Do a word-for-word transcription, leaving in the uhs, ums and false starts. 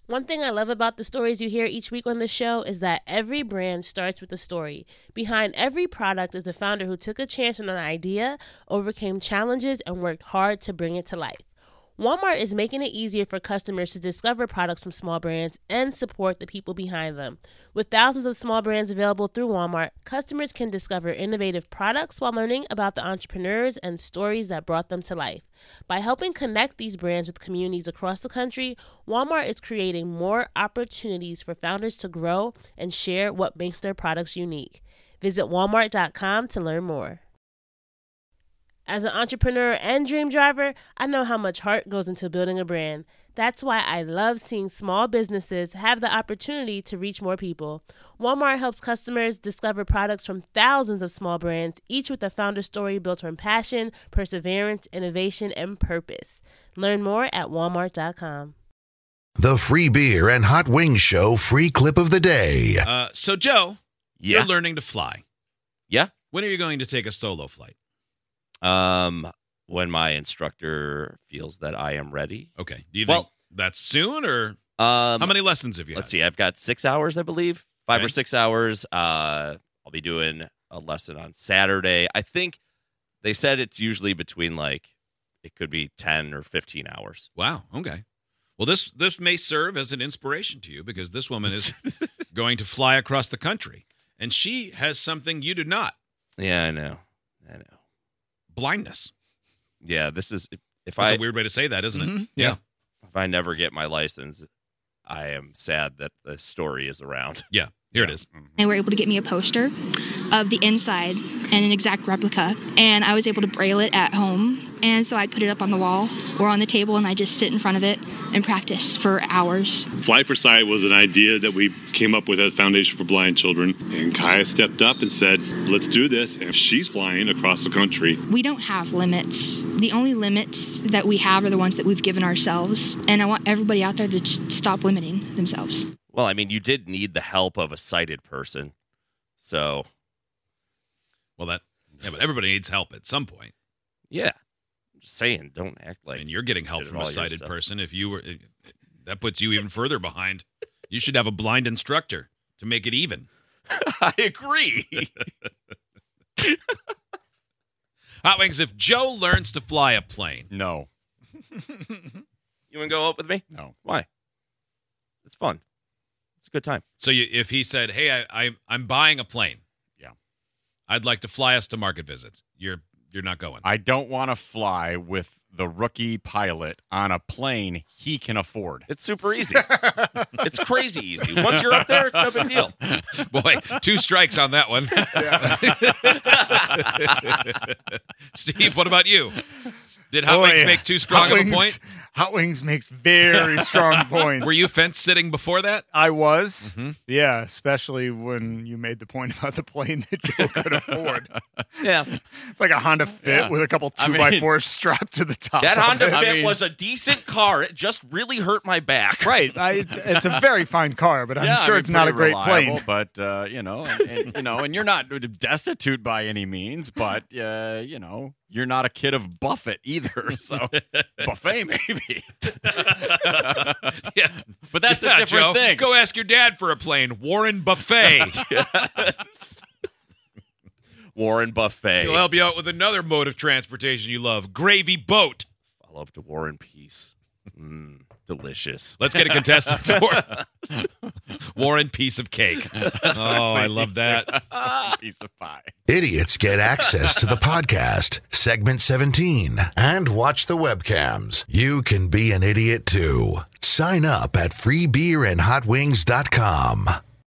One thing I love about the stories you hear each week on the show is that every brand starts with a story. Behind every product is a founder who took a chance on an idea, overcame challenges, and worked hard to bring it to life. Walmart is making it easier for customers to discover products from small brands and support the people behind them. With thousands of small brands available through Walmart, customers can discover innovative products while learning about the entrepreneurs and stories that brought them to life. By helping connect these brands with communities across the country, Walmart is creating more opportunities for founders to grow and share what makes their products unique. Visit walmart dot com to learn more. As an entrepreneur and dream driver, I know how much heart goes into building a brand. That's why I love seeing small businesses have the opportunity to reach more people. Walmart helps customers discover products from thousands of small brands, each with a founder story built on passion, perseverance, innovation, and purpose. Learn more at walmart dot com. The Free Beer and Hot Wings Show free clip of the day. Uh, so, Joe, Yeah. you're learning to fly. Yeah. When are you going to take a solo flight? Um, when my instructor feels that I am ready. Okay. Do you think Well- that's soon, or Um, how many lessons have you let's had? see. I've got six hours, I believe, five Okay. or six hours. Uh, I'll be doing a lesson on Saturday. I think they said it's usually between like it could be ten or fifteen hours. Wow. Okay. Well, this this may serve as an inspiration to you because this woman is going to fly across the country, and she has something you do not: Yeah, I know. I know. blindness. Yeah, this is if, if That's I a weird way to say that, isn't it? Mhm. Yeah. if I never get my license, I am sad that the story is around. Yeah. Here it is. They were able to get me a poster of the inside and an exact replica, and I was able to braille it at home. And so I put it up on the wall or on the table, and I just sit in front of it and practice for hours. Fly for Sight was an idea that we came up with at Foundation for Blind Children, and Kaya stepped up and said, let's do this, and she's flying across the country. We don't have limits. The only limits that we have are the ones that we've given ourselves, and I want everybody out there to just stop limiting themselves. Well, I mean, you did need the help of a sighted person, so Well, that yeah, but everybody needs help at some point. yeah. I'm just saying, don't act like And you're getting help did it from a all sighted yourself. person. If you were, that puts you even further behind. You should have a blind instructor to make it even. I agree. Hot Wings, if Joe learns to fly a plane, No. You want to go up with me? No. Why? It's fun. It's a good time. so you, if he said, "Hey, I, I I'm buying a plane, Yeah. I'd like to fly us to market visits," you're you're not going. I don't want to fly with the rookie pilot on a plane he can afford. It's super easy. It's crazy easy. Once you're up there, it's no big deal. Boy, two strikes on that one. Steve, what about you? Did Hot Boy, Wings make too strong Hot of Wings- a point? Hot Wings makes very strong points. Were you fence sitting before that? I was. Mhm. Yeah, especially when you made the point about the plane that Joe could afford. Yeah. It's like a Honda Fit Yeah. with a couple I two by mean- fours strapped to the top. That of Honda it. Fit I mean- was a decent car. It just really hurt my back. Right. I, it's a very fine car, but I'm yeah, sure I mean, it's not a pretty great reliable, plane. But uh, you know, and, and, you know, and you're not destitute by any means, but uh, you know, you're not a kid of Buffett either. So buffet maybe. Yeah. But that's Yeah, a different Joe, thing. Go ask your dad for a plane. Warren Buffet. Warren Buffet. He'll help you out with another mode of transportation you love, gravy boat. Follow up to War and Peace. Mm, delicious. Let's get a contestant for Warren Piece of Cake. Oh, I love that. Piece of pie. Idiots get access to the podcast, segment seventeen, and watch the webcams. You can be an idiot too. Sign up at free beer and hot wings dot com.